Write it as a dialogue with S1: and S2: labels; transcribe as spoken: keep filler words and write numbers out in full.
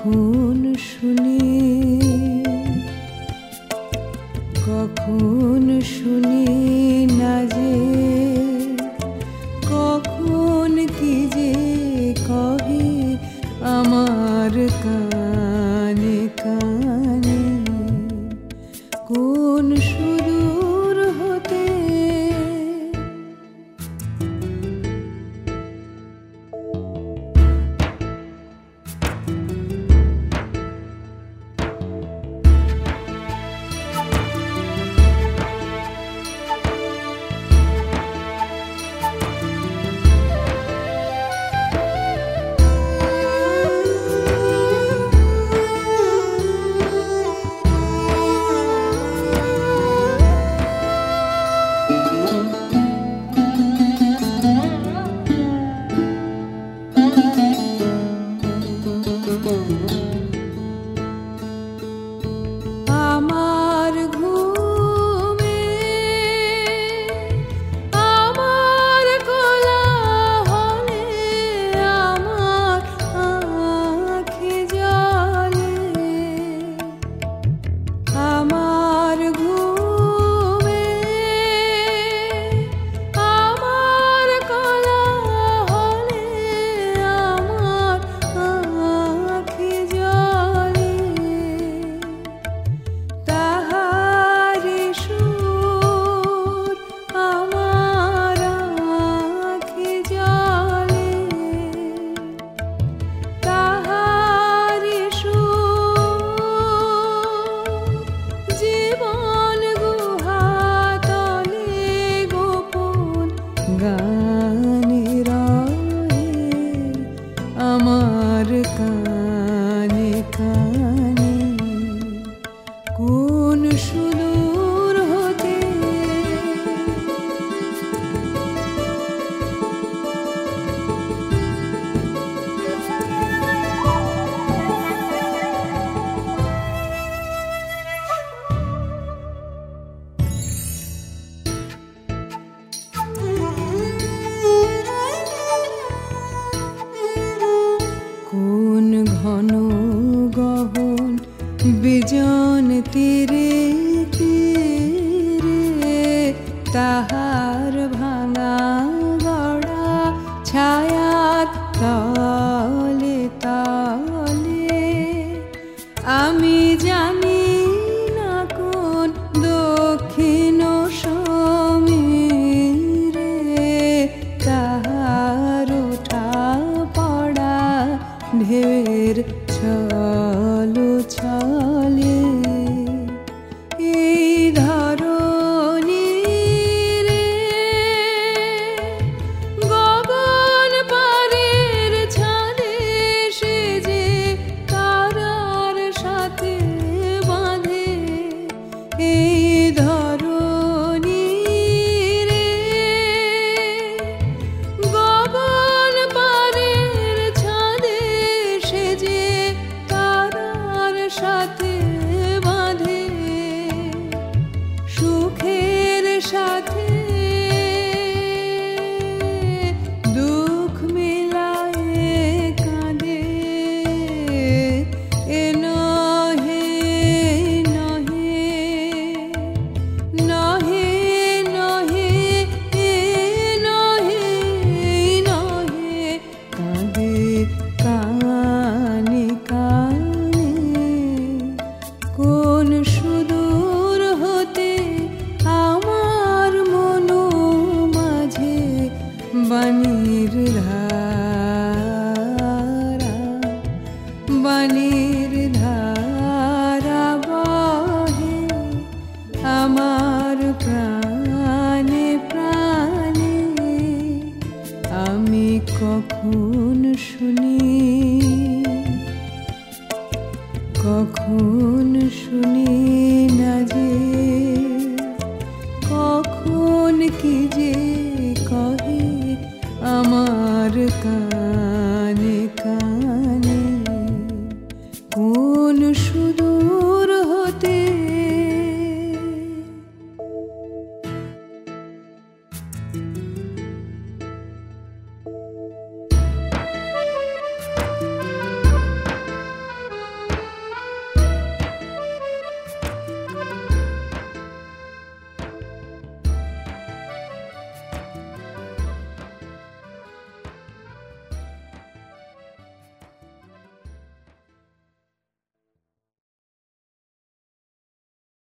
S1: কখন শুনি কখন শুনি না যে কখন কি যে কহে আমার কানে কানে কোন সুদূর হতে গানে রয়ে আমার কানে কানে কোন সুদূর হতে কোন ঘন গহন বিজন তীরে তীরে তাহার ভাঙা গড়া ছায়াত তলে তলে আমি জানি না কোন দক্ষিণ সমীরে তাহার ওঠা পড়া ঢেউয়ের ছলো ছলে এই ধরণী রে গগন পারের ছাদে সে যে তারার সাথে বাঁধে এই ধরণী রে গগন পারের ছাদে সে যে তারার সাথে বাঁধে সুখের সাথে দুঃখ মিলায়ে কাঁদে এ নহে নহে নহে নহে এ নহে নহে কাঁদে কানে কানে কোন সুদূর হতে আমার মন মাঝে বাণীর ধারা বাণীর ধারা বহে আমার প্রাণে প্রাণে আমি কখন শুনি কখন শুনি না যে কখন কি যে কহে আমার কানে কানে